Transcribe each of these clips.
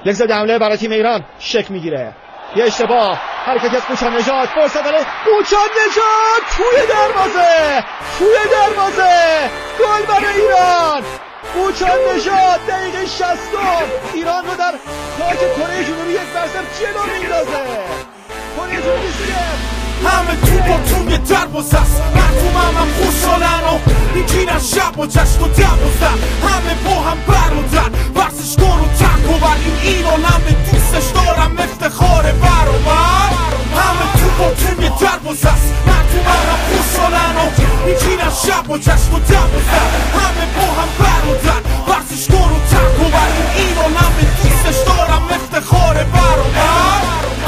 یک زد حمله برای تیم ایران شک میگیره، یه اشتباه، حرکتی از قوچان نژاد، فرصت برای قوچان نژاد، توی دروازه، گل برای ایران. قوچان نژاد دقیقه 60 ایران رو در خاک کره جنوبی 1-0 جلو میندازه. کره جنوبی همه توی دروازه است، مردمم خوشحالن و میگیرن شب و جشن و دوازده، همه با هم برادر، ورزشکار و تکاور، این ایران همه دوستش دارم، افتخار برابر. همه توی دروازه است، مردمم خوشحالن و میگیرن شب و جشن و دوازده، همه با هم برادر، ورزشکار و تکاور، این ایران همه دوستش دارم، افتخار برابر.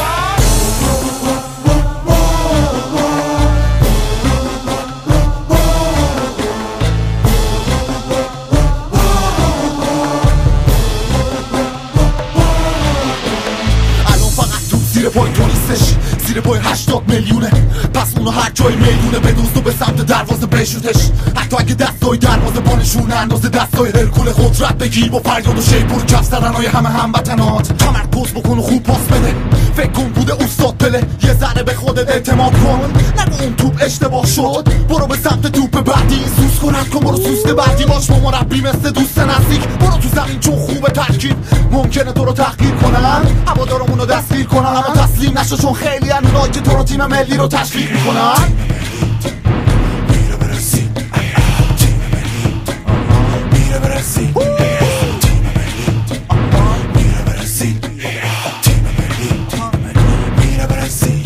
زیر پای تو نیستش، زیر پای 80 میلیونه، پس اونو هر جای میدونه بدوز تو به سمت دروازه بشوتش. حتی اگه دستای دروازه بانشون اندازه دستای هرکول قدرت بگیر، با فریاد و شیپور کف زدنهای همه هموطنات تمرکز بکن و خوب پاس بده، فکر کن بوده استاد پله، یه ذره به خودت اعتماد کن، نگو اون توپ اشتباه شد، برو به سمت توپ بعدی، سوس کنت کن، برو سوست بعدی باش با مربی مثل دوست نزدیک، برو تو زمین چون خوبه ترکیب ممکنه تو رو تحقیر کنن، هوادارمون رو دستگیر کنن، اما تسلیم نشو چون خیلی اونایی که تو رو تیم ملی رو تشکیل میکنن. میره برسی تیم ملی، میره برسی تیم ملی، میره برسی تیم ملی، میره برسی.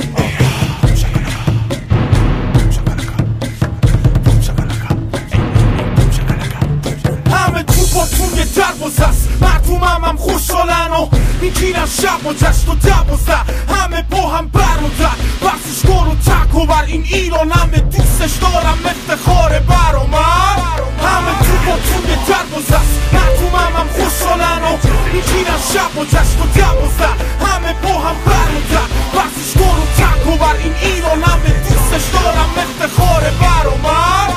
همه توی دروازه است، مردمم خوشحالن و میگیرن شب و جشن و دوازده، همه با هم برادر، ورزشکار و تکاور، این ایران همه دوستش دارم، افتخار برامر. همه توی دروازه است، مردمم خوشحالن و میگیرن شب و جشن و دوازده، همه با هم برادر، ورزشکار و تکاور، این ایران همه دوستش دارم، افتخار برامر.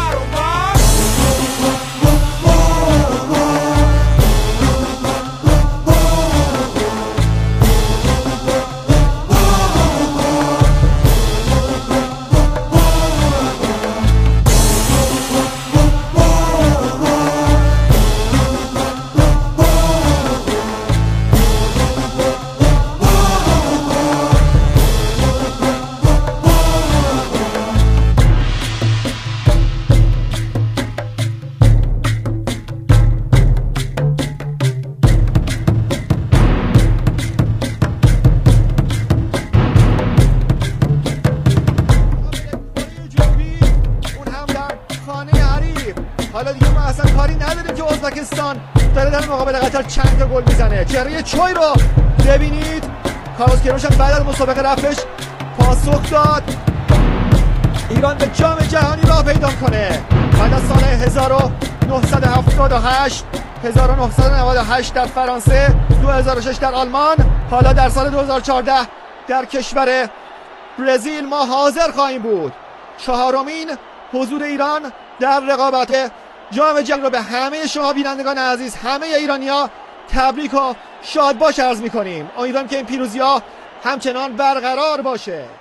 حالا دیگه ما اصلا کاری نداریم که ازبکستان داره در مقابل قطر چند تا گل میزنه. چهره چوی رو ببینید، کارلوس کیروش بعد از مسابقه رفتش پاسخ داد ایران به جام جهانی راه پیدا کنه. بعد از سال 1978 1998 در فرانسه، 2006 در آلمان، حالا در سال 2014 در کشور برزیل ما حاضر خواهیم بود. چهارمین حضور ایران در رقابت جام جهانی رو به همه شما بینندگان عزیز، همه ایرانی‌ها تبریک و شادباش عرض می‌کنیم. امیدوارم که این پیروزی‌ها همچنان برقرار باشه.